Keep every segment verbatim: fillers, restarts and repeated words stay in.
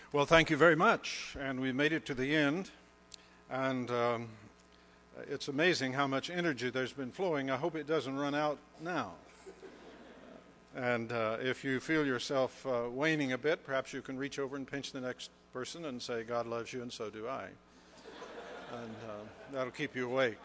Well, thank you very much. And we made it to the end. And um, it's amazing how much energy there's been flowing. I hope it doesn't run out now. And uh, if you feel yourself uh, waning a bit, perhaps you can reach over and pinch the next person and say, God loves you and so do I. And uh, that'll keep you awake.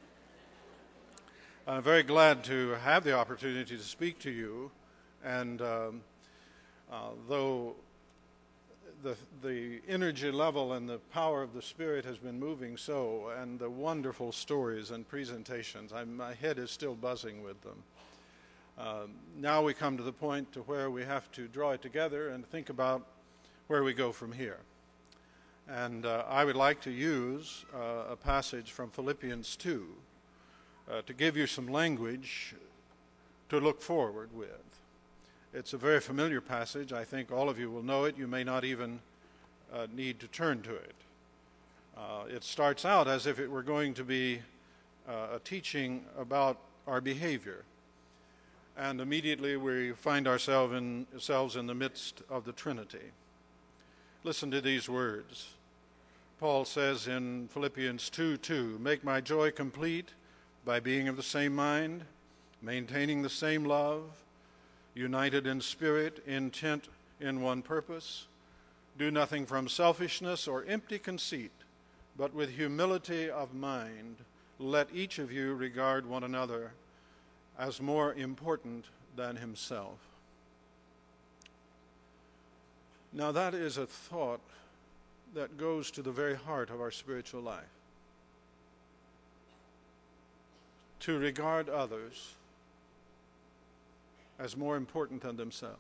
I'm very glad to have the opportunity to speak to you. And um, uh, though the the energy level and the power of the Spirit has been moving so, and the wonderful stories and presentations, I'm, my head is still buzzing with them. Um, now we come to the point to where we have to draw it together and think about where we go from here. And uh, I would like to use uh, a passage from Philippians two uh, to give you some language to look forward with. It's a very familiar passage. I think all of you will know it. You may not even uh, need to turn to it. Uh, it starts out as if it were going to be uh, a teaching about our behavior. And immediately we find ourselves in, ourselves in the midst of the Trinity. Listen to these words. Paul says in Philippians two two, "Make my joy complete by being of the same mind, maintaining the same love, united in spirit, intent in one purpose. Do nothing from selfishness or empty conceit, but with humility of mind, let each of you regard one another as more important than himself." Now that is a thought that goes to the very heart of our spiritual life. To regard others as more important than themselves.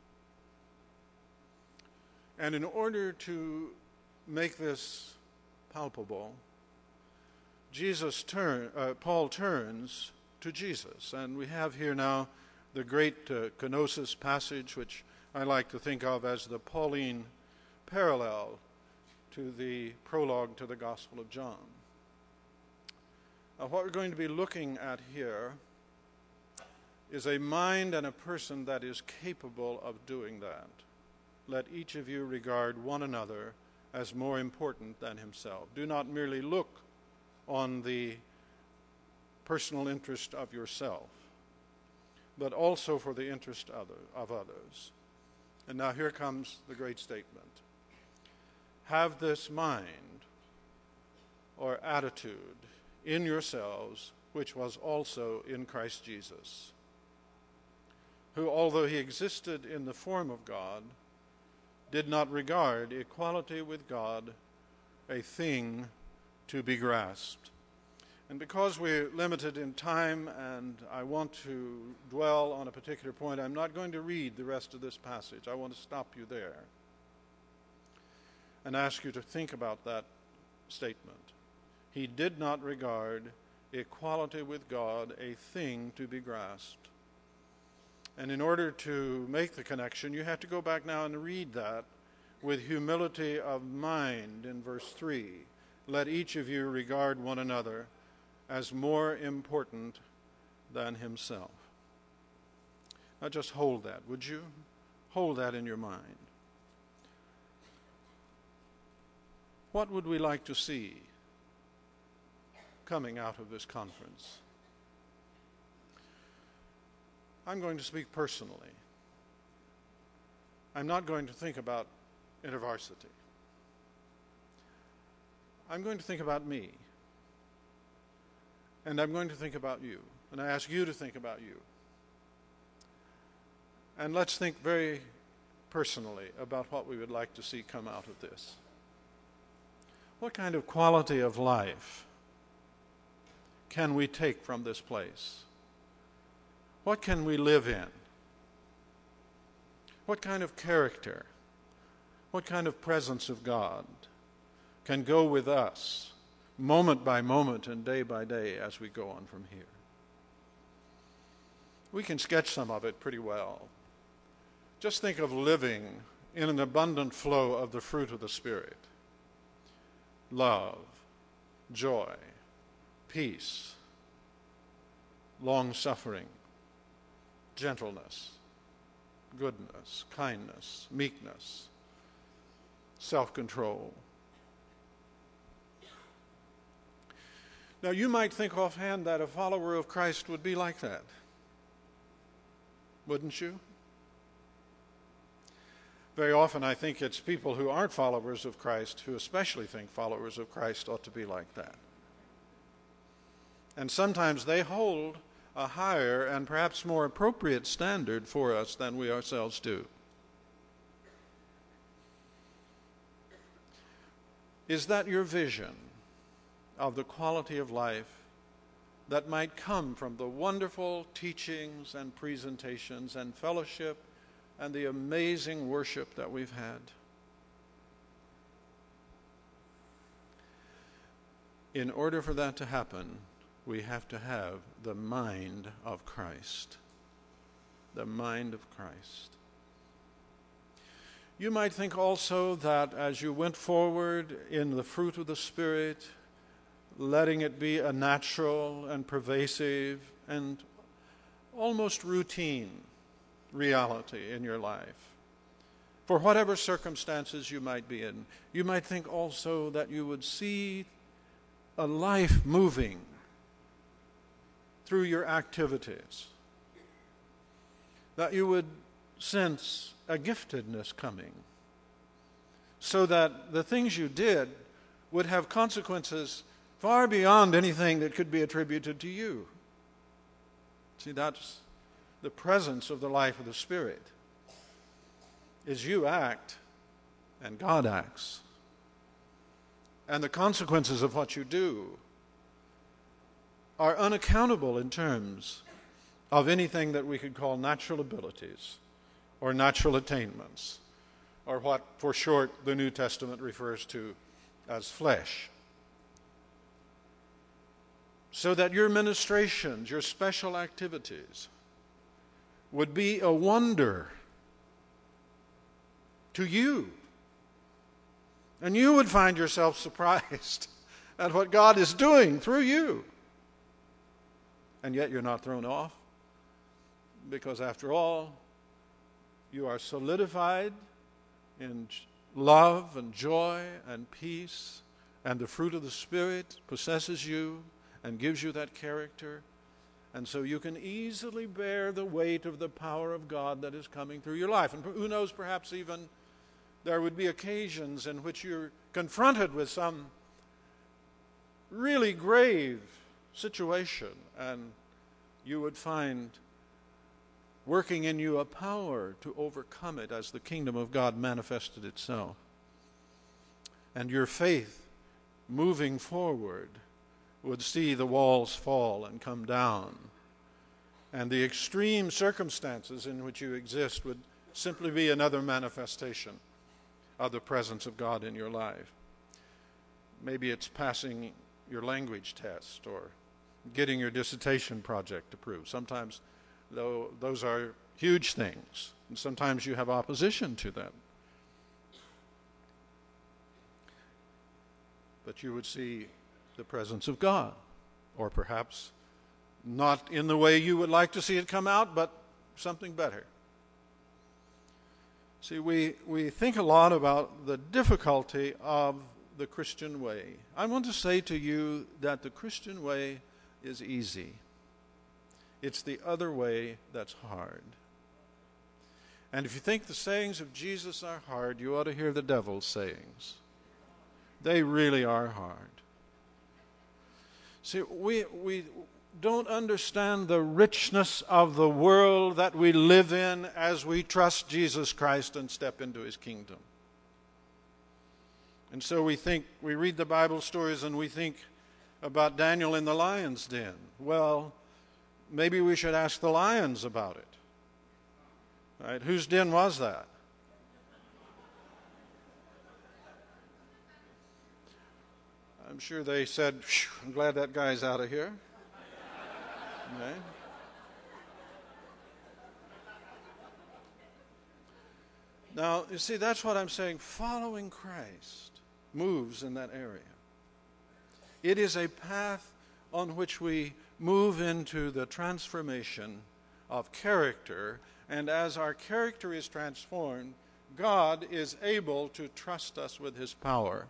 And in order to make this palpable, Jesus turn, uh, Paul turns to Jesus. And we have here now the great uh, kenosis passage, which I like to think of as the Pauline parallel to the prologue to the Gospel of John. Now, what we're going to be looking at here is a mind and a person that is capable of doing that. Let each of you regard one another as more important than himself. Do not merely look on the personal interest of yourself, but also for the interest of others. And now here comes the great statement. Have this mind or attitude in yourselves, which was also in Christ Jesus, who, although he existed in the form of God, did not regard equality with God a thing to be grasped. And because we're limited in time and I want to dwell on a particular point, I'm not going to read the rest of this passage. I want to stop you there and ask you to think about that statement. He did not regard equality with God a thing to be grasped. And in order to make the connection, you have to go back now and read that with humility of mind in verse three. Let each of you regard one another as more important than himself. Now just hold that, would you? Hold that in your mind. What would we like to see coming out of this conference? I'm going to speak personally. I'm not going to think about InterVarsity. I'm going to think about me. And I'm going to think about you. And I ask you to think about you. And let's think very personally about what we would like to see come out of this. What kind of quality of life can we take from this place? What can we live in? What kind of character, what kind of presence of God can go with us moment by moment and day by day as we go on from here? We can sketch some of it pretty well. Just think of living in an abundant flow of the fruit of the Spirit. Love, joy, peace, long-suffering, gentleness, goodness, kindness, meekness, self-control. Now, you might think offhand that a follower of Christ would be like that. Wouldn't you? Very often I think it's people who aren't followers of Christ who especially think followers of Christ ought to be like that. And sometimes they hold a higher and perhaps more appropriate standard for us than we ourselves do. Is that your vision of the quality of life that might come from the wonderful teachings and presentations and fellowship and the amazing worship that we've had? In order for that to happen, we have to have the mind of Christ. The mind of Christ. You might think also that as you went forward in the fruit of the Spirit, letting it be a natural and pervasive and almost routine reality in your life, for whatever circumstances you might be in, you might think also that you would see a life moving through your activities, that you would sense a giftedness coming, so that the things you did would have consequences far beyond anything that could be attributed to you. See, that's the presence of the life of the Spirit, is you act and God acts. And the consequences of what you do are unaccountable in terms of anything that we could call natural abilities or natural attainments, or what for short the New Testament refers to as flesh. So that your ministrations, your special activities, would be a wonder to you. And you would find yourself surprised at what God is doing through you. And yet you're not thrown off, because after all, you are solidified in love and joy and peace, and the fruit of the Spirit possesses you and gives you that character. And so you can easily bear the weight of the power of God that is coming through your life. And who knows, perhaps even there would be occasions in which you're confronted with some really grave situation, and you would find working in you a power to overcome it as the kingdom of God manifested itself. And your faith moving forward would see the walls fall and come down, and the extreme circumstances in which you exist would simply be another manifestation of the presence of God in your life. Maybe it's passing your language test or getting your dissertation project approved. Sometimes, though, those are huge things, and sometimes you have opposition to them. But you would see the presence of God, or perhaps not in the way you would like to see it come out, but something better. See, we, we think a lot about the difficulty of the Christian way. I want to say to you that the Christian way is easy. It's the other way that's hard. And if you think the sayings of Jesus are hard, you ought to hear the devil's sayings. They really are hard. See, we we don't understand the richness of the world that we live in as we trust Jesus Christ and step into his kingdom. And so we think, we read the Bible stories and we think about Daniel in the lion's den. Well, maybe we should ask the lions about it. Right? Whose den was that? I'm sure they said, I'm glad that guy's out of here. Okay. Now, you see, that's what I'm saying. Following Christ moves in that area. It is a path on which we move into the transformation of character, and as our character is transformed, God is able to trust us with his power.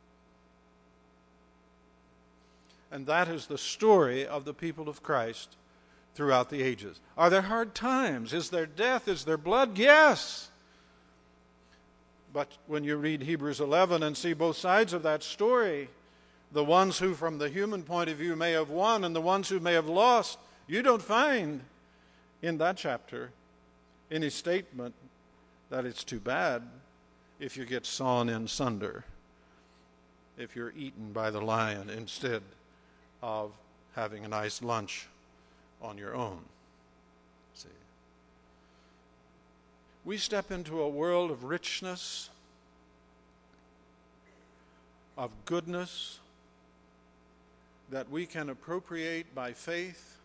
And that is the story of the people of Christ throughout the ages. Are there hard times? Is there death? Is there blood? Yes. But when you read Hebrews eleven and see both sides of that story, the ones who from the human point of view may have won and the ones who may have lost, you don't find in that chapter any statement that it's too bad if you get sawn in sunder, if you're eaten by the lion instead of having a nice lunch on your own. See, we step into a world of richness, of goodness, that we can appropriate by faith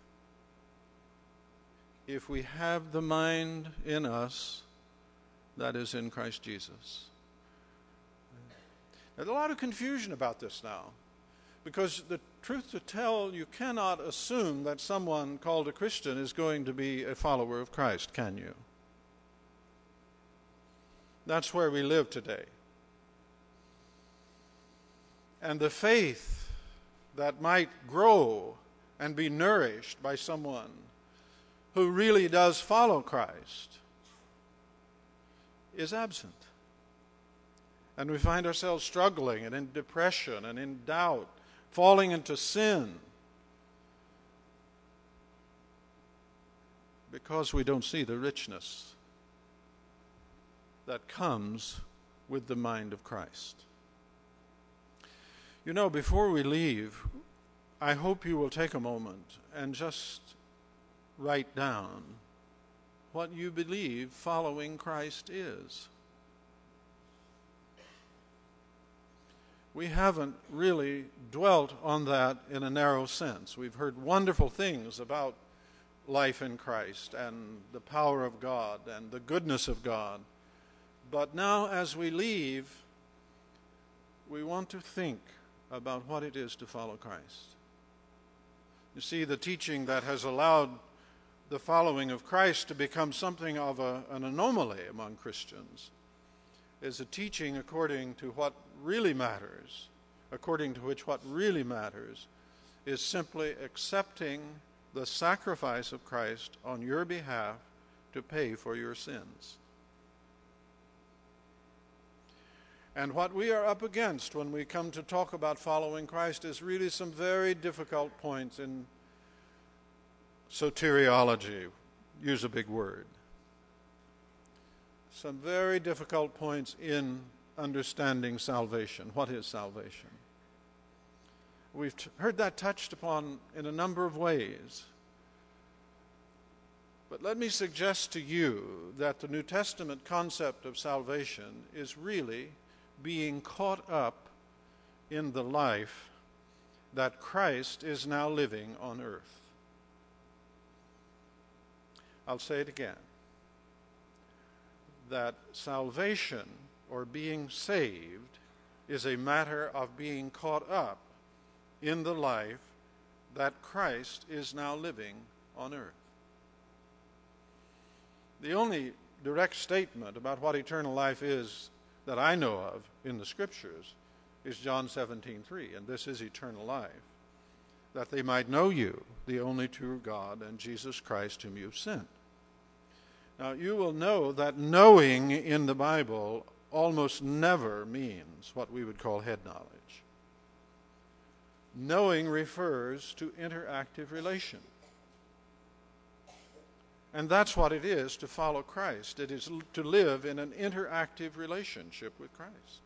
if we have the mind in us that is in Christ Jesus. There's a lot of confusion about this now, because the truth to tell, you cannot assume that someone called a Christian is going to be a follower of Christ, can you? That's where we live today. And the faith that might grow and be nourished by someone who really does follow Christ is absent. And we find ourselves struggling and in depression and in doubt, falling into sin because we don't see the richness that comes with the mind of Christ. You know, before we leave, I hope you will take a moment and just write down what you believe following Christ is. We haven't really dwelt on that in a narrow sense. We've heard wonderful things about life in Christ and the power of God and the goodness of God. But now as we leave, we want to think about what it is to follow Christ. You see, the teaching that has allowed the following of Christ to become something of a, an anomaly among Christians is a teaching according to what really matters, according to which what really matters is simply accepting the sacrifice of Christ on your behalf to pay for your sins. And what we are up against when we come to talk about following Christ is really some very difficult points in soteriology. Use a big word. Some very difficult points in understanding salvation. What is salvation? We've t- heard that touched upon in a number of ways. But let me suggest to you that the New Testament concept of salvation is really being caught up in the life that Christ is now living on earth. I'll say it again. That salvation, or being saved, is a matter of being caught up in the life that Christ is now living on earth. The only direct statement about what eternal life is that I know of in the Scriptures is John seventeen three, and this is eternal life, that they might know you, the only true God, and Jesus Christ whom you've sent. Now, you will know that knowing in the Bible almost never means what we would call head knowledge. Knowing refers to interactive relation. And that's what it is to follow Christ. It is to live in an interactive relationship with Christ.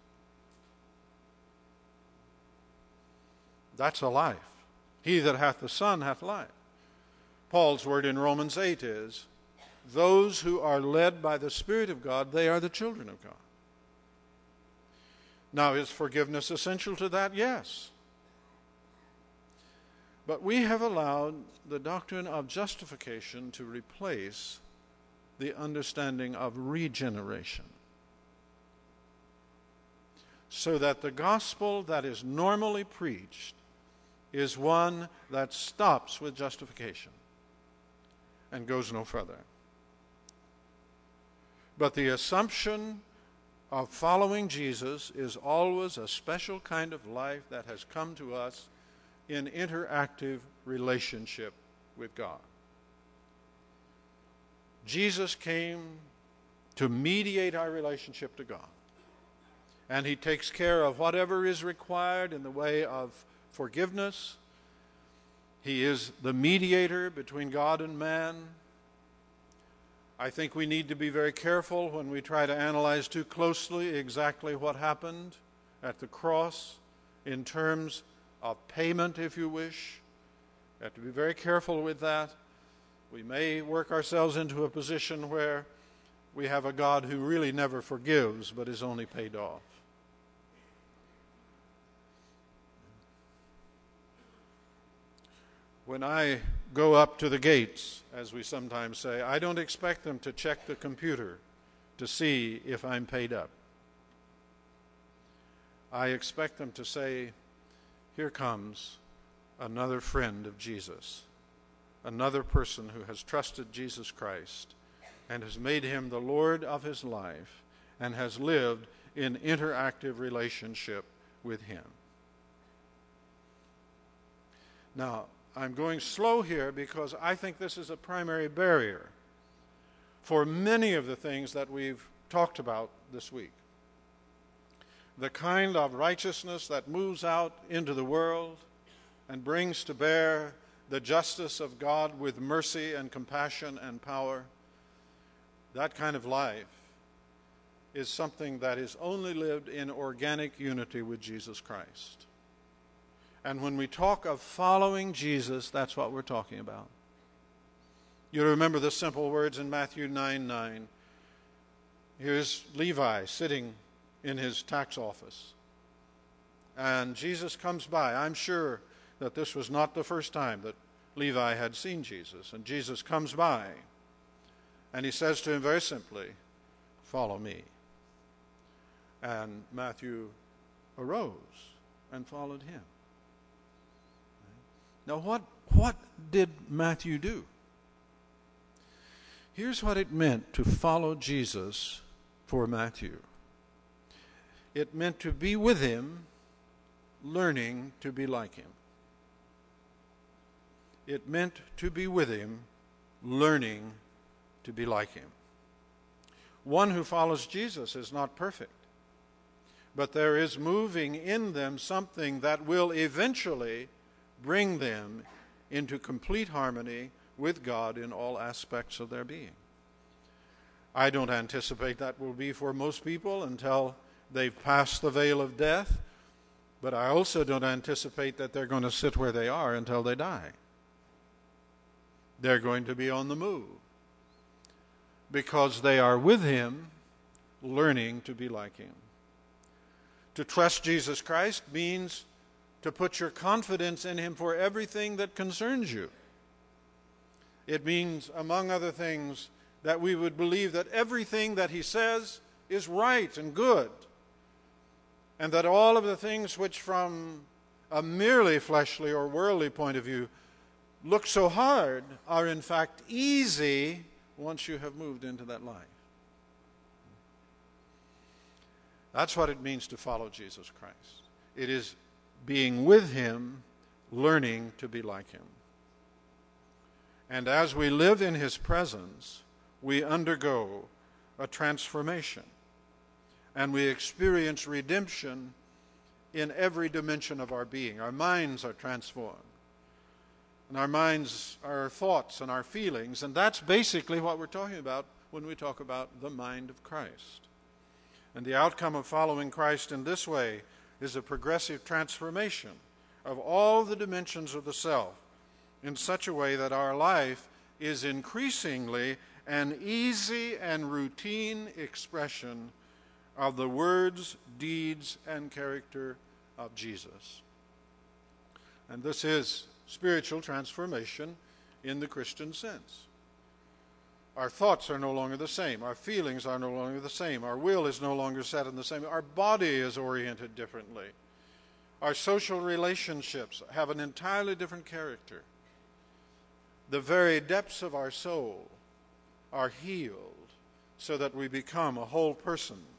That's a life. He that hath the Son hath life. Paul's word in Romans eight is, those who are led by the Spirit of God, they are the children of God. Now, is forgiveness essential to that? Yes. But we have allowed the doctrine of justification to replace the understanding of regeneration, so that the gospel that is normally preached is one that stops with justification and goes no further. But the assumption of following Jesus is always a special kind of life that has come to us in interactive relationship with God. Jesus came to mediate our relationship to God. And he takes care of whatever is required in the way of forgiveness. He is the mediator between God and man. I think we need to be very careful when we try to analyze too closely exactly what happened at the cross in terms of payment, if you wish. We have to be very careful with that. We may work ourselves into a position where we have a God who really never forgives but is only paid off. When I go up to the gates, as we sometimes say, I don't expect them to check the computer to see if I'm paid up. I expect them to say, here comes another friend of Jesus, another person who has trusted Jesus Christ and has made him the Lord of his life and has lived in interactive relationship with him. Now, I'm going slow here because I think this is a primary barrier for many of the things that we've talked about this week. The kind of righteousness that moves out into the world and brings to bear the justice of God with mercy and compassion and power, that kind of life is something that is only lived in organic unity with Jesus Christ. And when we talk of following Jesus, that's what we're talking about. You remember the simple words in Matthew nine nine. Here's Levi sitting in his tax office. And Jesus comes by. I'm sure that this was not the first time that Levi had seen Jesus. And Jesus comes by. And he says to him very simply, follow me. And Matthew arose and followed him. Now, what, what did Matthew do? Here's what it meant to follow Jesus for Matthew. It meant to be with him, learning to be like him. It meant to be with him, learning to be like him. One who follows Jesus is not perfect, but there is moving in them something that will eventually bring them into complete harmony with God in all aspects of their being. I don't anticipate that will be for most people until they've passed the veil of death, but I also don't anticipate that they're going to sit where they are until they die. They're going to be on the move because they are with him, learning to be like him. To trust Jesus Christ means to put your confidence in him for everything that concerns you. It means, among other things, that we would believe that everything that he says is right and good, and that all of the things which from a merely fleshly or worldly point of view look so hard are in fact easy once you have moved into that life. That's what it means to follow Jesus Christ. It is being with him, learning to be like him. And as we live in his presence, we undergo a transformation. And we experience redemption in every dimension of our being. Our minds are transformed. And our minds, our thoughts and our feelings. And that's basically what we're talking about when we talk about the mind of Christ. And the outcome of following Christ in this way is a progressive transformation of all the dimensions of the self in such a way that our life is increasingly an easy and routine expression of the words, deeds, and character of Jesus. And this is spiritual transformation in the Christian sense. Our thoughts are no longer the same. Our feelings are no longer the same. Our will is no longer set in the same. Our body is oriented differently. Our social relationships have an entirely different character. The very depths of our soul are healed so that we become a whole person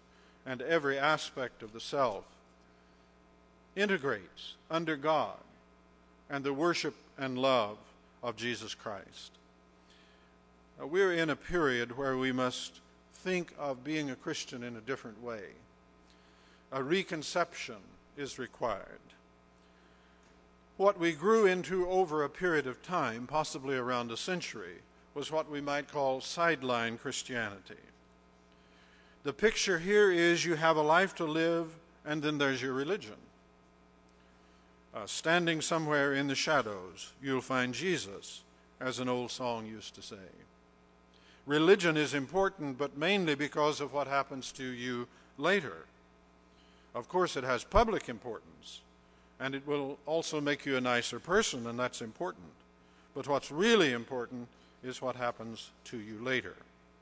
and every aspect of the self integrates under God and the worship and love of Jesus Christ. Now, we're in a period where we must think of being a Christian in a different way. A reconception is required. What we grew into over a period of time, possibly around a century, was what we might call sideline Christianity. The picture here is you have a life to live, and then there's your religion. Uh, standing somewhere in the shadows, you'll find Jesus, as an old song used to say. Religion is important, but mainly because of what happens to you later. Of course, it has public importance, and it will also make you a nicer person, and that's important. But what's really important is what happens to you later.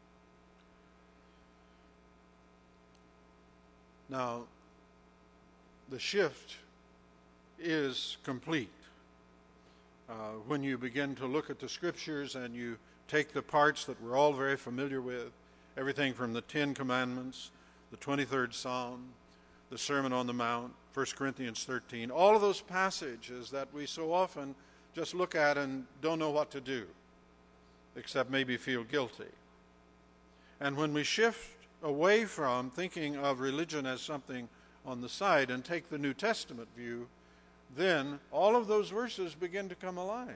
Now, the shift is complete. Uh, when you begin to look at the Scriptures and you take the parts that we're all very familiar with, everything from the Ten Commandments, the twenty-third Psalm, the Sermon on the Mount, First Corinthians thirteen, all of those passages that we so often just look at and don't know what to do, except maybe feel guilty. And when we shift away from thinking of religion as something on the side and take the New Testament view, then all of those verses begin to come alive.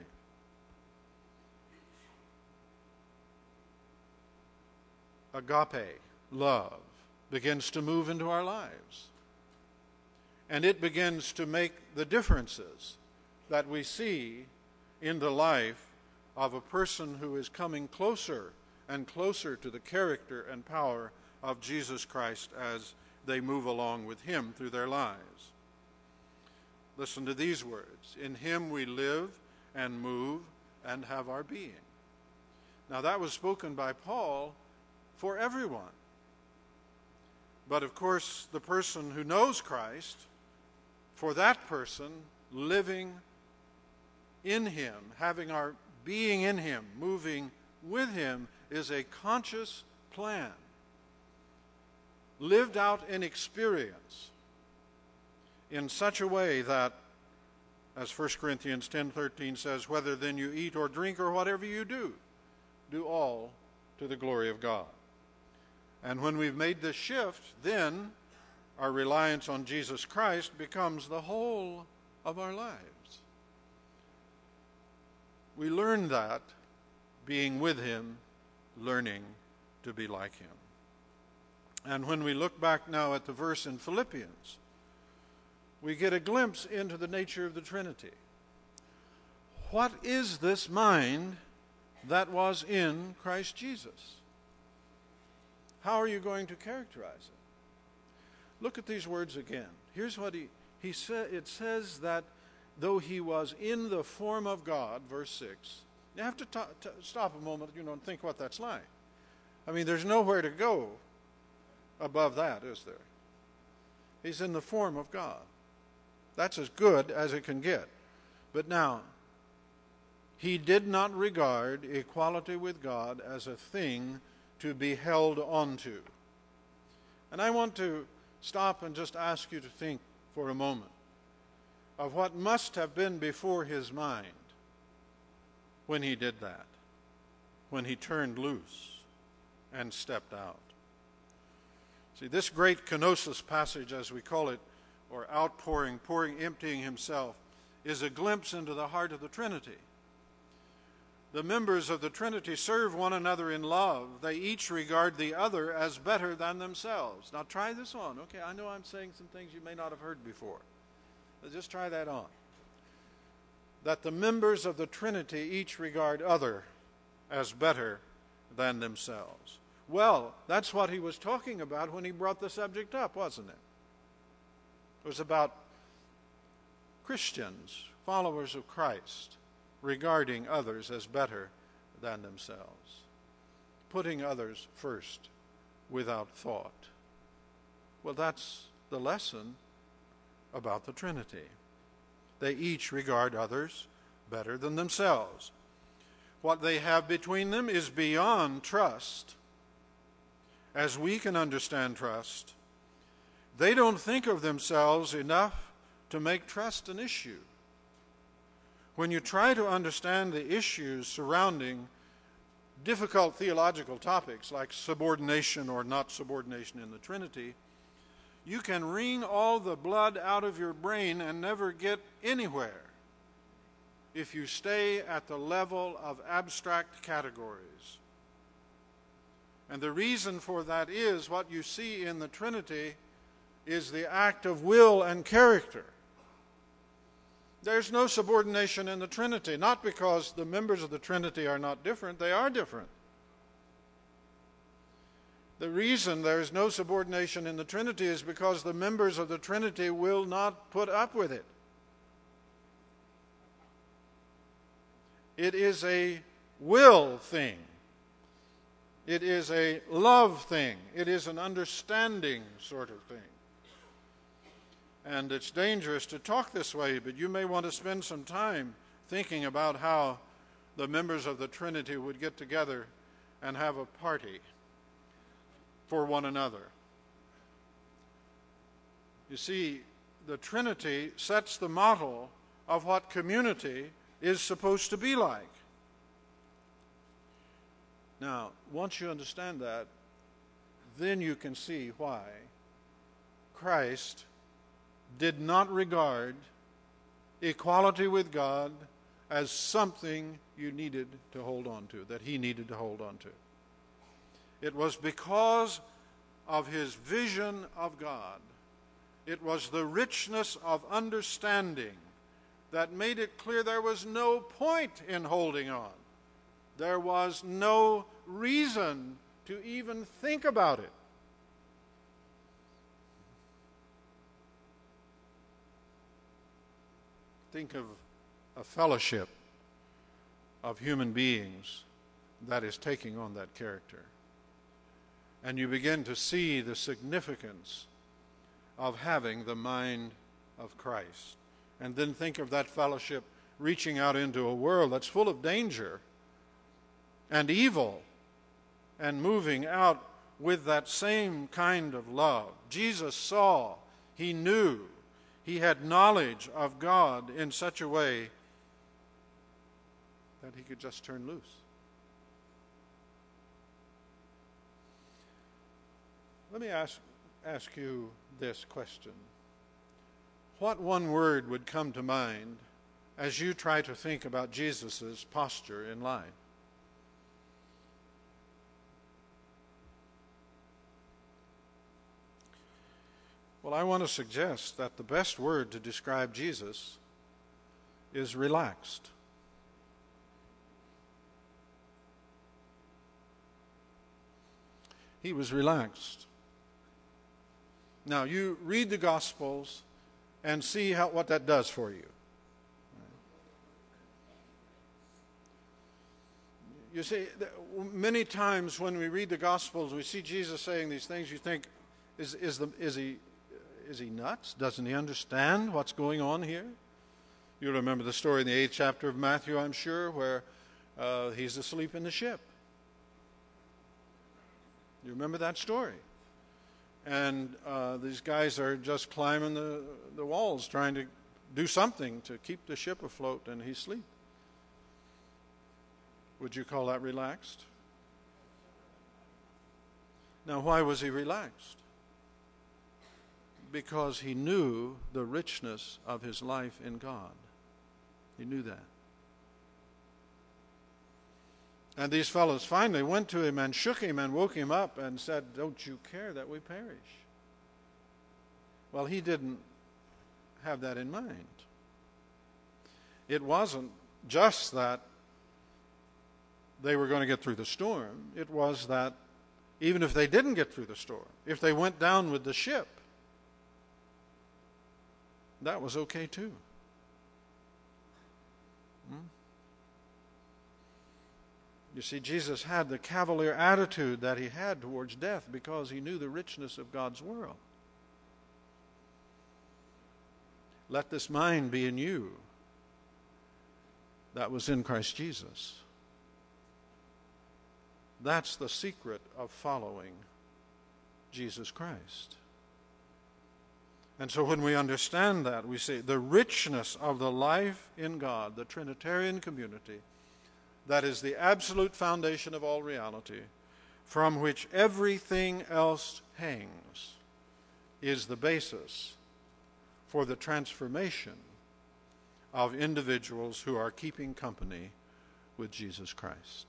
Agape, love, begins to move into our lives. And it begins to make the differences that we see in the life of a person who is coming closer and closer to the character and power of Jesus Christ as they move along with him through their lives. Listen to these words. In him we live and move and have our being. Now that was spoken by Paul for everyone. But of course, the person who knows Christ, for that person, living in him, having our being in him, moving with him, is a conscious plan, lived out in experience in such a way that, as First Corinthians ten thirteen says, whether then you eat or drink or whatever you do, do all to the glory of God. And when we've made this shift, then our reliance on Jesus Christ becomes the whole of our lives. We learn that being with him, learning to be like him. And when we look back now at the verse in Philippians, we get a glimpse into the nature of the Trinity. What is this mind that was in Christ Jesus? How are you going to characterize it? Look at these words again. Here's what he, he said. It says that though he was in the form of God, verse six, you have to t- t- stop a moment, you know, and think what that's like. I mean, there's nowhere to go above that, is there? He's in the form of God. That's as good as it can get. But now, he did not regard equality with God as a thing to be held onto. And I want to stop and just ask you to think for a moment of what must have been before his mind when he did that, when he turned loose and stepped out. See, this great kenosis passage, as we call it, or outpouring, pouring, emptying himself, is a glimpse into the heart of the Trinity. The members of the Trinity serve one another in love. They each regard the other as better than themselves. Now try this on. Okay, I know I'm saying some things you may not have heard before. But just try that on. That the members of the Trinity each regard other as better than themselves. Well, that's what he was talking about when he brought the subject up, wasn't it? It was about Christians, followers of Christ, regarding others as better than themselves, putting others first without thought. Well, that's the lesson about the Trinity. They each regard others better than themselves. What they have between them is beyond trust. As we can understand trust, they don't think of themselves enough to make trust an issue. When you try to understand the issues surrounding difficult theological topics like subordination or not subordination in the Trinity, you can wring all the blood out of your brain and never get anywhere if you stay at the level of abstract categories. And the reason for that is what you see in the Trinity is the act of will and character. There's no subordination in the Trinity, not because the members of the Trinity are not different, they are different. The reason there is no subordination in the Trinity is because the members of the Trinity will not put up with it. It is a will thing. It is a love thing. It is an understanding sort of thing. And it's dangerous to talk this way, but you may want to spend some time thinking about how the members of the Trinity would get together and have a party for one another. You see, the Trinity sets the model of what community is supposed to be like. Now, once you understand that, then you can see why Christ did not regard equality with God as something you needed to hold on to, that he needed to hold on to. It was because of his vision of God. It was the richness of understanding that made it clear there was no point in holding on. There was no reason to even think about it. Think of a fellowship of human beings that is taking on that character. And you begin to see the significance of having the mind of Christ. And then think of that fellowship reaching out into a world that's full of danger and evil and moving out with that same kind of love. Jesus saw, he knew, he had knowledge of God in such a way that he could just turn loose. Let me ask, ask you this question. What one word would come to mind as you try to think about Jesus' posture in life? Well, I want to suggest that the best word to describe Jesus is relaxed. He was relaxed. Now, you read the Gospels and see how, what that does for you. You see, many times when we read the Gospels, we see Jesus saying these things, you think, is, is, the, is, he, is he nuts? Doesn't he understand what's going on here? You remember the story in the eighth chapter of Matthew, I'm sure, where uh, he's asleep in the ship. You remember that story? And uh, these guys are just climbing the, the walls, trying to do something to keep the ship afloat, and he's asleep. Would you call that relaxed? Now, why was he relaxed? Because he knew the richness of his life in God. He knew that. And these fellows finally went to him and shook him and woke him up and said, "Don't you care that we perish?" Well, he didn't have that in mind. It wasn't just that they were going to get through the storm. It was that even if they didn't get through the storm, if they went down with the ship, that was okay too. Hmm? You see, Jesus had the cavalier attitude that he had towards death because he knew the richness of God's world. Let this mind be in you that was in Christ Jesus. That's the secret of following Jesus Christ. And so when we understand that, we see the richness of the life in God, the Trinitarian community, that is the absolute foundation of all reality, from which everything else hangs, is the basis for the transformation of individuals who are keeping company with Jesus Christ.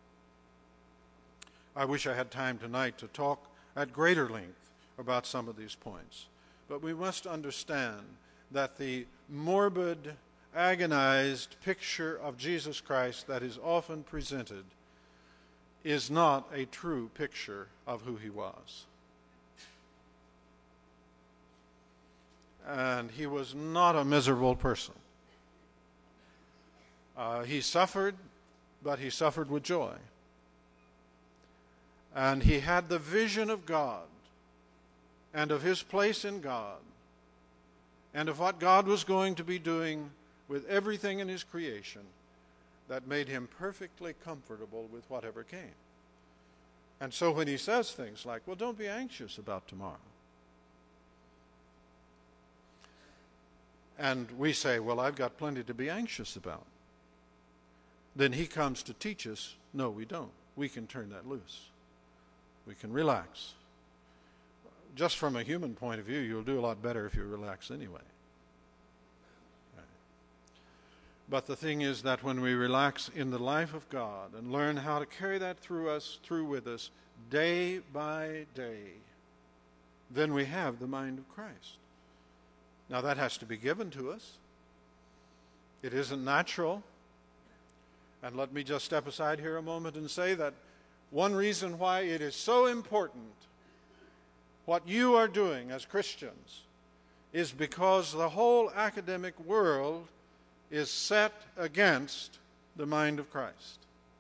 I wish I had time tonight to talk at greater length about some of these points. But we must understand that the morbid, agonized picture of Jesus Christ that is often presented is not a true picture of who he was. And he was not a miserable person. Uh, he suffered, but he suffered with joy. And he had the vision of God and of his place in God and of what God was going to be doing with everything in his creation that made him perfectly comfortable with whatever came. And so when he says things like, well, don't be anxious about tomorrow. And we say, well, I've got plenty to be anxious about. Then he comes to teach us, no, we don't. We can turn that loose. We can relax. Just from a human point of view, you'll do a lot better if you relax anyway. Right. But the thing is that when we relax in the life of God and learn how to carry that through us, through with us, day by day, then we have the mind of Christ. Now that has to be given to us. It isn't natural. And let me just step aside here a moment and say that one reason why it is so important what you are doing as Christians is because the whole academic world is set against the mind of Christ.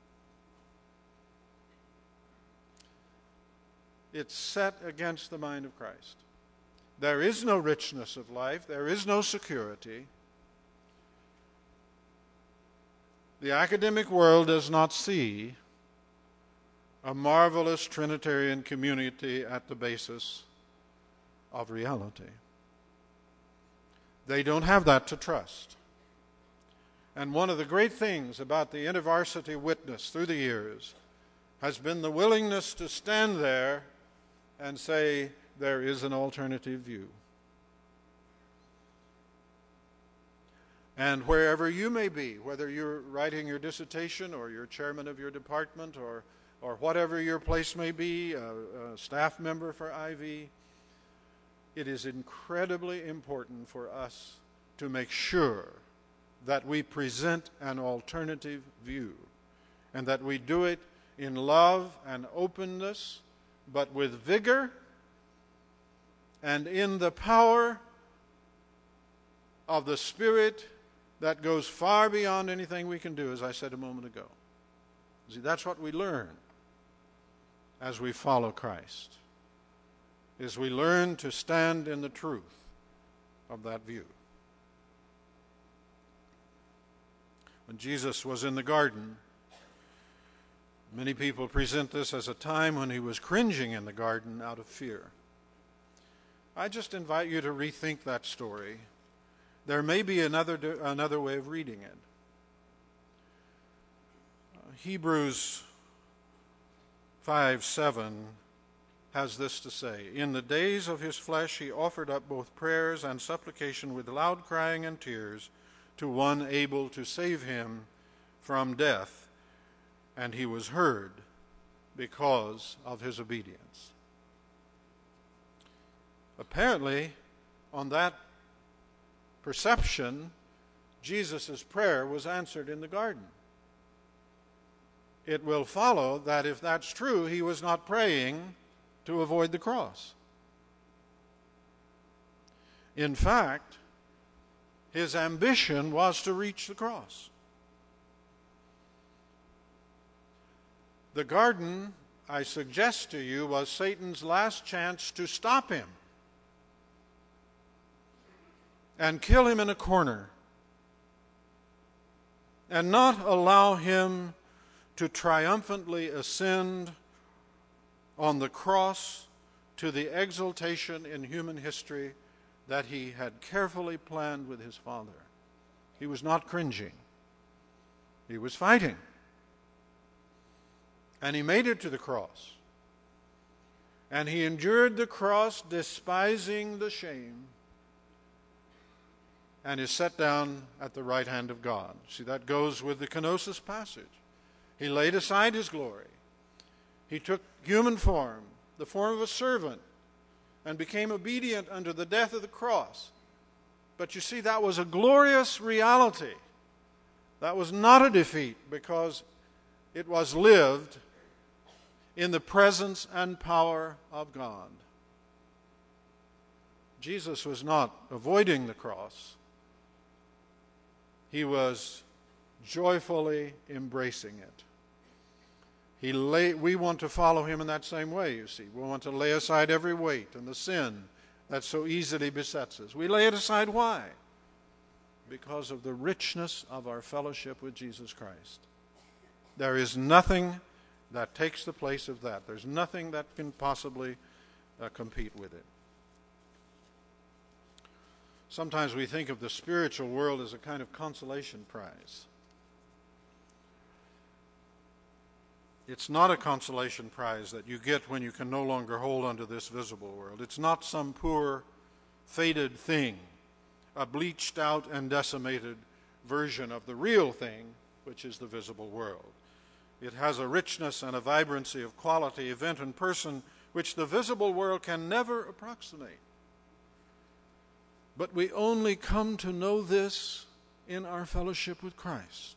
It's set against the mind of Christ. There is no richness of life. There is no security. The academic world does not see a marvelous Trinitarian community at the basis of reality. They don't have that to trust. And one of the great things about the InterVarsity witness through the years has been the willingness to stand there and say, there is an alternative view. And wherever you may be, whether you're writing your dissertation or you're chairman of your department or, or whatever your place may be, a, a staff member for I V, it is incredibly important for us to make sure that we present an alternative view and that we do it in love and openness, but with vigor and in the power of the Spirit that goes far beyond anything we can do, as I said a moment ago. See, that's what we learn as we follow Christ, is we learn to stand in the truth of that view. When Jesus was in the garden, many people present this as a time when he was cringing in the garden out of fear. I just invite you to rethink that story. There may be another, another way of reading it. Uh, Hebrews five seven has this to say, in the days of his flesh he offered up both prayers and supplication with loud crying and tears to one able to save him from death, and he was heard because of his obedience. Apparently, on that perception, Jesus' prayer was answered in the garden. It will follow that if that's true, he was not praying to avoid the cross. In fact, his ambition was to reach the cross. The garden, I suggest to you, was Satan's last chance to stop him and kill him in a corner and not allow him to triumphantly ascend on the cross to the exaltation in human history that he had carefully planned with his Father. He was not cringing. He was fighting. And he made it to the cross. And he endured the cross, despising the shame, and is set down at the right hand of God. See, that goes with the kenosis passage. He laid aside his glory. He took human form, the form of a servant, and became obedient unto the death of the cross. But you see, that was a glorious reality. That was not a defeat, because it was lived in the presence and power of God. Jesus was not avoiding the cross. He was joyfully embracing it. He lay, we want to follow him in that same way, you see. We want to lay aside every weight and the sin that so easily besets us. We lay it aside. Why? Because of the richness of our fellowship with Jesus Christ. There is nothing that takes the place of that. There's nothing that can possibly uh, compete with it. Sometimes we think of the spiritual world as a kind of consolation prize. It's not a consolation prize that you get when you can no longer hold on to this visible world. It's not some poor, faded thing, a bleached out and decimated version of the real thing, which is the visible world. It has a richness and a vibrancy of quality, event, and person which the visible world can never approximate. But we only come to know this in our fellowship with Christ.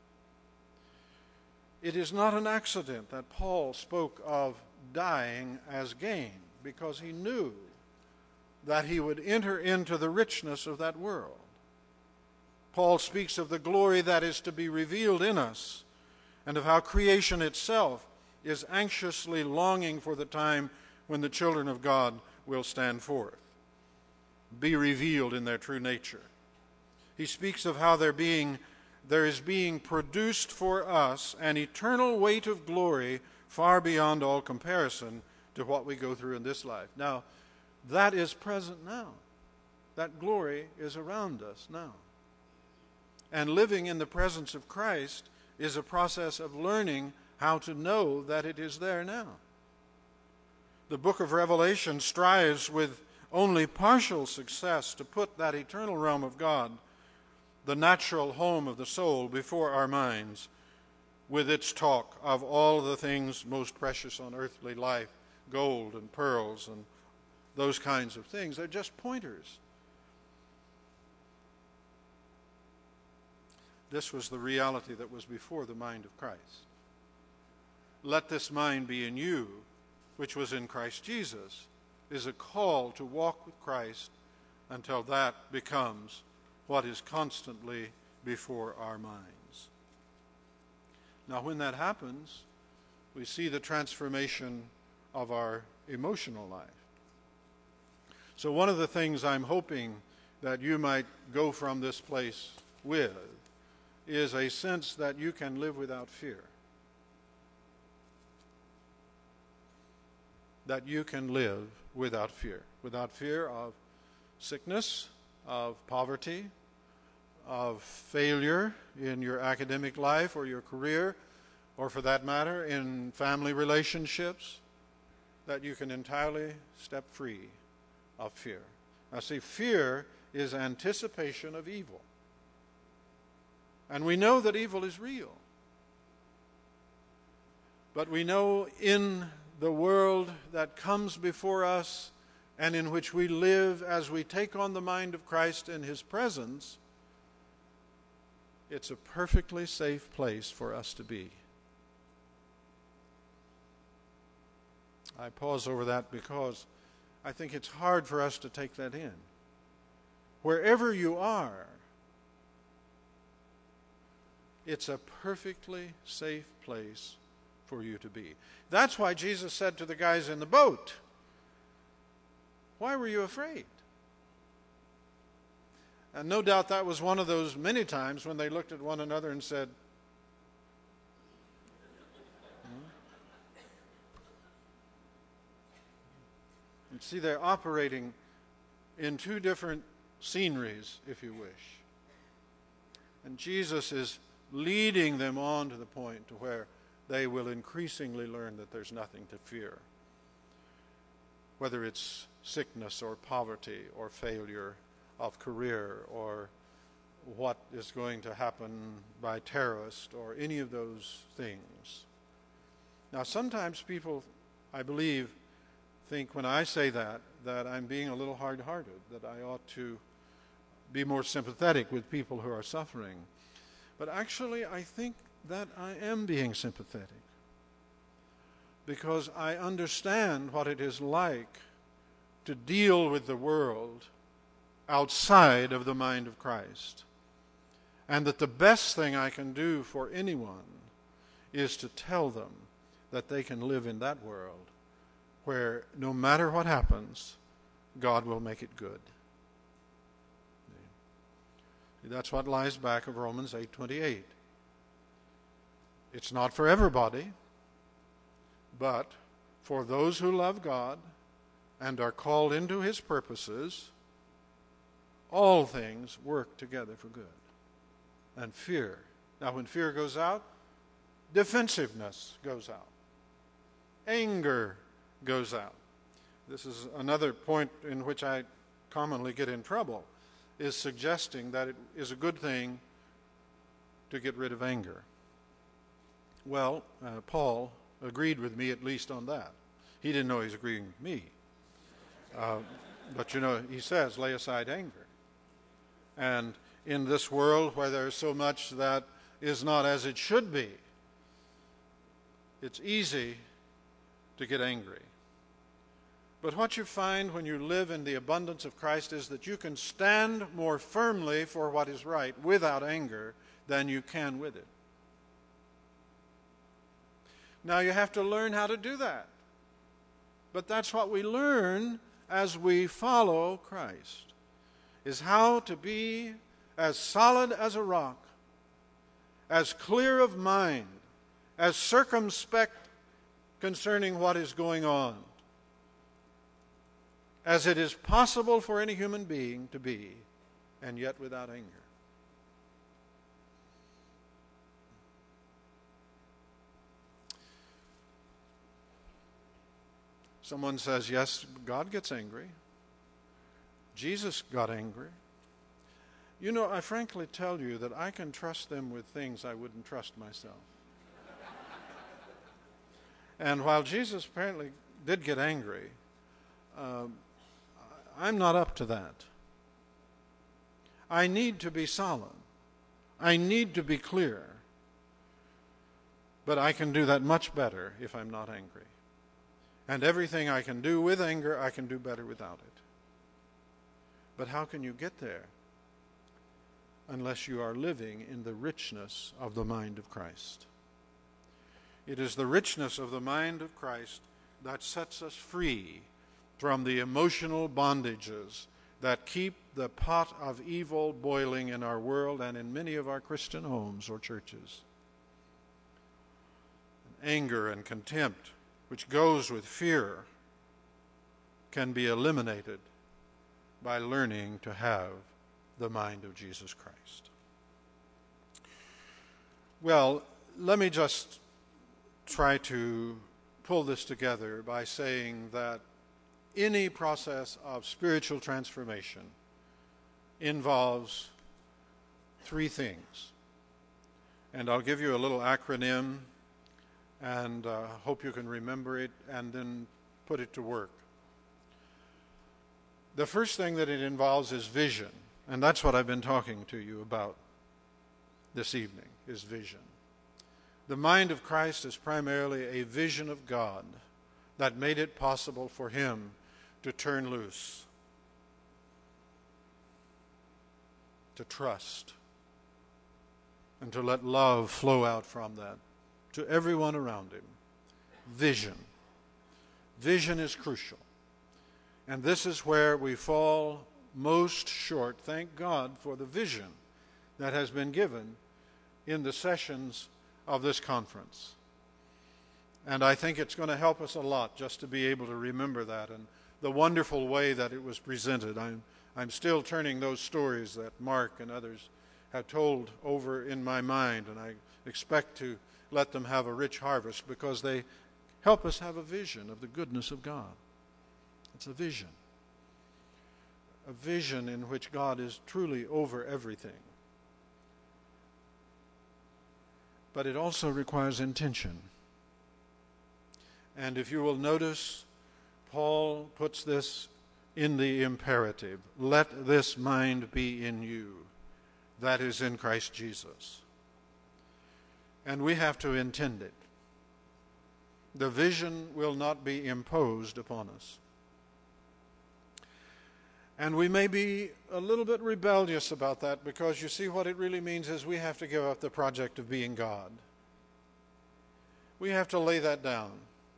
It is not an accident that Paul spoke of dying as gain, because he knew that he would enter into the richness of that world. Paul speaks of the glory that is to be revealed in us, and of how creation itself is anxiously longing for the time when the children of God will stand forth, be revealed in their true nature. He speaks of how there being there is being produced for us an eternal weight of glory far beyond all comparison to what we go through in this life. Now, that is present now. That glory is around us now. And living in the presence of Christ is a process of learning how to know that it is there now. The book of Revelation strives with only partial success to put that eternal realm of God, the natural home of the soul, before our minds, with its talk of all the things most precious on earthly life, gold and pearls and those kinds of things. They're just pointers. This was the reality that was before the mind of Christ. Let this mind be in you, which was in Christ Jesus, is a call to walk with Christ until that becomes what is constantly before our minds. Now, when that happens, we see the transformation of our emotional life. So one of the things I'm hoping that you might go from this place with is a sense that you can live without fear. That you can live without fear. Without fear of sickness, of poverty, of failure in your academic life or your career, or for that matter, in family relationships, that you can entirely step free of fear. Now see, fear is anticipation of evil. And we know that evil is real. But we know in the world that comes before us and in which we live as we take on the mind of Christ in His presence, it's a perfectly safe place for us to be. I pause over that because I think it's hard for us to take that in. Wherever you are, it's a perfectly safe place for you to be. That's why Jesus said to the guys in the boat, "Why were you afraid?" And no doubt that was one of those many times when they looked at one another and said, hmm? And see, they're operating in two different sceneries, if you wish. And Jesus is leading them on to the point to where they will increasingly learn that there's nothing to fear, whether it's sickness or poverty or failure of career or what is going to happen by terrorists or any of those things. Now, sometimes people, I believe, think when I say that, that I'm being a little hard-hearted, that I ought to be more sympathetic with people who are suffering. But actually, I think that I am being sympathetic because I understand what it is like to deal with the world outside of the mind of Christ. And that the best thing I can do for anyone is to tell them that they can live in that world where no matter what happens, God will make it good. That's what lies back of Romans eight twenty-eight. It's not for everybody, but for those who love God and are called into His purposes, all things work together for good. And fear. Now, when fear goes out, defensiveness goes out. Anger goes out. This is another point in which I commonly get in trouble, is suggesting that it is a good thing to get rid of anger. Well, uh, Paul agreed with me at least on that. He didn't know he was agreeing with me. Uh, but, you know, he says, lay aside anger. And in this world where there's so much that is not as it should be, it's easy to get angry. But what you find when you live in the abundance of Christ is that you can stand more firmly for what is right without anger than you can with it. Now you have to learn how to do that. But that's what we learn as we follow Christ, is how to be as solid as a rock, as clear of mind, as circumspect concerning what is going on, as it is possible for any human being to be, and yet without anger. Someone says, yes, God gets angry. Jesus got angry. You know, I frankly tell you that I can trust them with things I wouldn't trust myself. And while Jesus apparently did get angry, um, I'm not up to that. I need to be solemn. I need to be clear. But I can do that much better if I'm not angry. And everything I can do with anger, I can do better without it. But how can you get there unless you are living in the richness of the mind of Christ? It is the richness of the mind of Christ that sets us free from the emotional bondages that keep the pot of evil boiling in our world and in many of our Christian homes or churches. Anger and contempt, which goes with fear, can be eliminated by learning to have the mind of Jesus Christ. Well, let me just try to pull this together by saying that any process of spiritual transformation involves three things. And I'll give you a little acronym and uh, hope you can remember it and then put it to work. The first thing that it involves is vision, and that's what I've been talking to you about this evening, is vision. The mind of Christ is primarily a vision of God that made it possible for him to turn loose, to trust, and to let love flow out from that to everyone around him. Vision. Vision is crucial. And this is where we fall most short. Thank God for the vision that has been given in the sessions of this conference. And I think it's going to help us a lot just to be able to remember that and the wonderful way that it was presented. I'm, I'm still turning those stories that Mark and others have told over in my mind, and I expect to let them have a rich harvest because they help us have a vision of the goodness of God. It's a vision. A vision in which God is truly over everything. But it also requires intention. And if you will notice, Paul puts this in the imperative. Let this mind be in you, that is in Christ Jesus. And we have to intend it. The vision will not be imposed upon us. And we may be a little bit rebellious about that because you see what it really means is we have to give up the project of being God. We have to lay that down.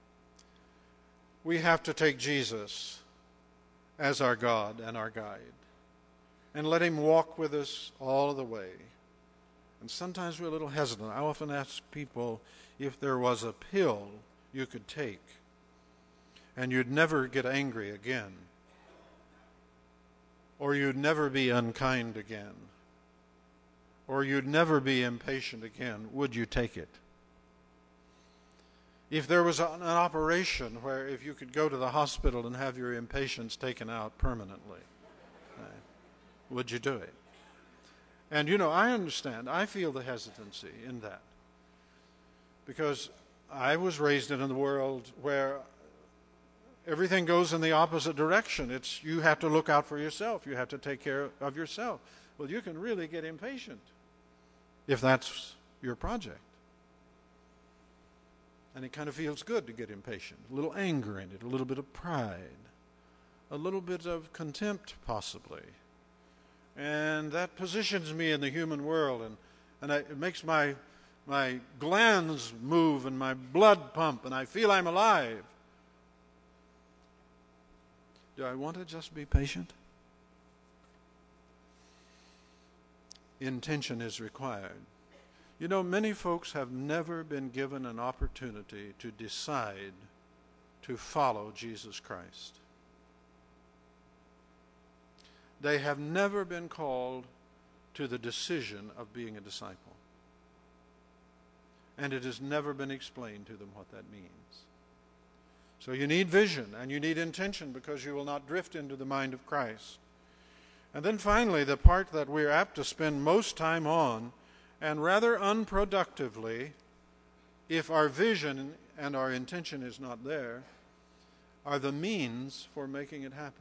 We have to take Jesus as our God and our guide and let him walk with us all of the way. And sometimes we're a little hesitant. I often ask people if there was a pill you could take and you'd never get angry again, or you'd never be unkind again, or you'd never be impatient again, would you take it? If there was an operation where if you could go to the hospital and have your impatience taken out permanently, uh, would you do it? And you know, I understand. I feel the hesitancy in that. Because I was raised in a world where everything goes in the opposite direction. It's you have to look out for yourself. You have to take care of yourself. Well, you can really get impatient if that's your project. And it kind of feels good to get impatient. A little anger in it, a little bit of pride, a little bit of contempt possibly. And that positions me in the human world, and, and I, it makes my, my glands move and my blood pump, and I feel I'm alive. Do I want to just be patient? Intention is required. You know, many folks have never been given an opportunity to decide to follow Jesus Christ. They have never been called to the decision of being a disciple. And it has never been explained to them what that means. So you need vision and you need intention because you will not drift into the mind of Christ. And then finally, the part that we're apt to spend most time on, and rather unproductively, if our vision and our intention is not there, are the means for making it happen.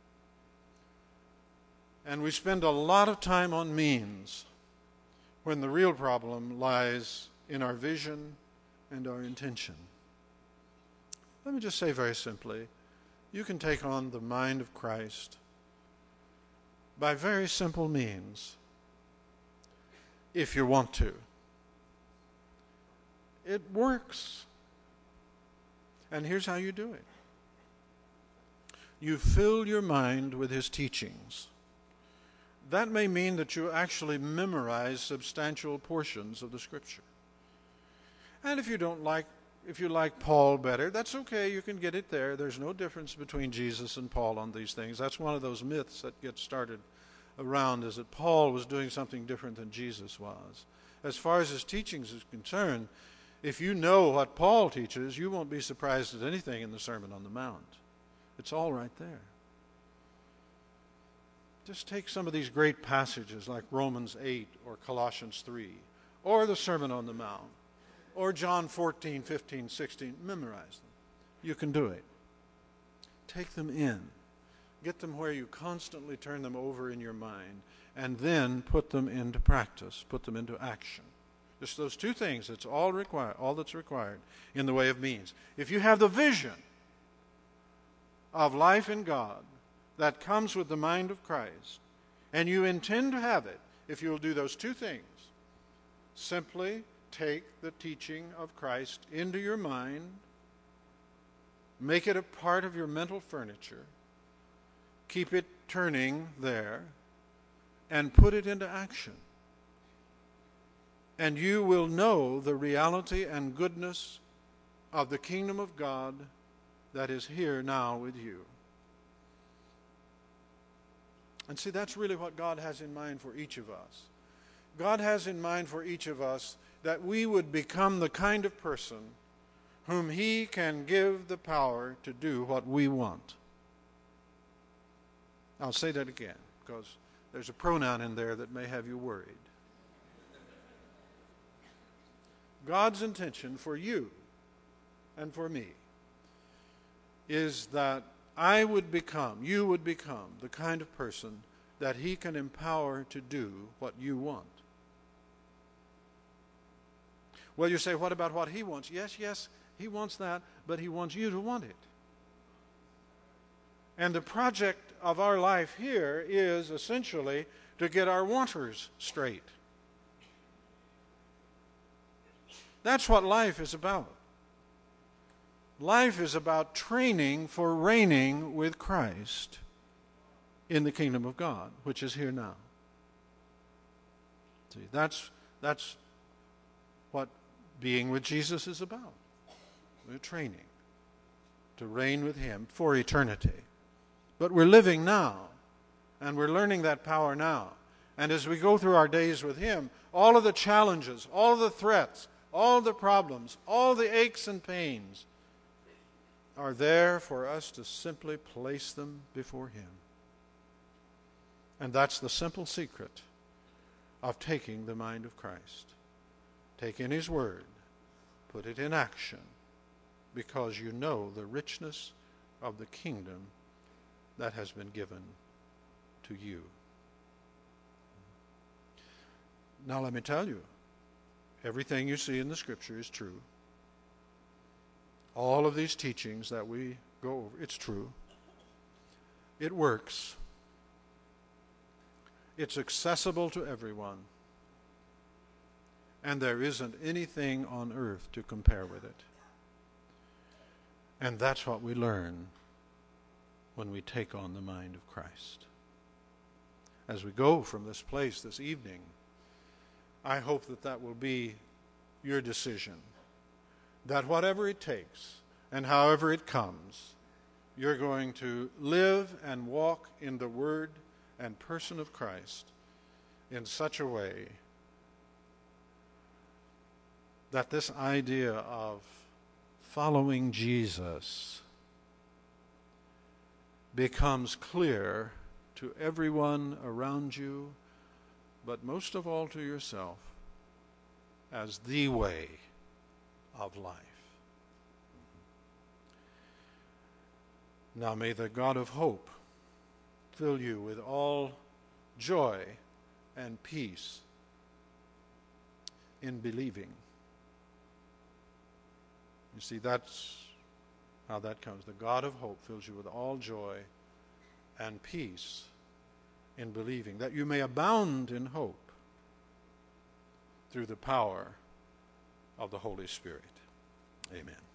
And we spend a lot of time on means when the real problem lies in our vision and our intention. Let me just say very simply, you can take on the mind of Christ by very simple means if you want to. It works. And here's how you do it. You fill your mind with his teachings. That may mean that you actually memorize substantial portions of the Scripture. And if you don't like, if you like Paul better, that's okay. You can get it there. There's no difference between Jesus and Paul on these things. That's one of those myths that gets started around, is that Paul was doing something different than Jesus was. As far as his teachings is concerned, if you know what Paul teaches, you won't be surprised at anything in the Sermon on the Mount. It's all right there. Just take some of these great passages like Romans eight or Colossians three or the Sermon on the Mount or John fourteen, fifteen, sixteen. Memorize them. You can do it. Take them in. Get them where you constantly turn them over in your mind, and then put them into practice, put them into action. Just those two things, it's all required, all that's required in the way of means. If you have the vision of life in God that comes with the mind of Christ, and you intend to have it, if you will do those two things, simply take the teaching of Christ into your mind, make it a part of your mental furniture, keep it turning there, and put it into action. And you will know the reality and goodness of the kingdom of God that is here now with you. And see, that's really what God has in mind for each of us. God has in mind for each of us that we would become the kind of person whom He can give the power to do what we want. I'll say that again, because there's a pronoun in there that may have you worried. God's intention for you and for me is that I would become, you would become the kind of person that He can empower to do what you want. Well, you say, what about what He wants? Yes, yes, He wants that, but He wants you to want it. And the project of our life here is essentially to get our wanters straight. That's what life is about. Life is about training for reigning with Christ in the kingdom of God, which is here now. See, that's, that's what being with Jesus is about. We're training to reign with Him for eternity. But we're living now, and we're learning that power now. And as we go through our days with Him, all of the challenges, all of the threats, all the problems, all the aches and pains are there for us to simply place them before Him. And that's the simple secret of taking the mind of Christ. Take in His Word, put it in action, because you know the richness of the kingdom that has been given to you. Now let me tell you, everything you see in the Scripture is true. All of these teachings that we go over, it's true. It works. It's accessible to everyone. And there isn't anything on earth to compare with it. And that's what we learn when we take on the mind of Christ. As we go from this place this evening, I hope that that will be your decision. That whatever it takes and however it comes, you're going to live and walk in the Word and person of Christ in such a way that this idea of following Jesus becomes clear to everyone around you, but most of all to yourself, as the way of life. Now may the God of hope fill you with all joy and peace in believing. You see, that's how that comes. The God of hope fills you with all joy and peace in believing, that you may abound in hope through the power of the Holy Spirit. Amen.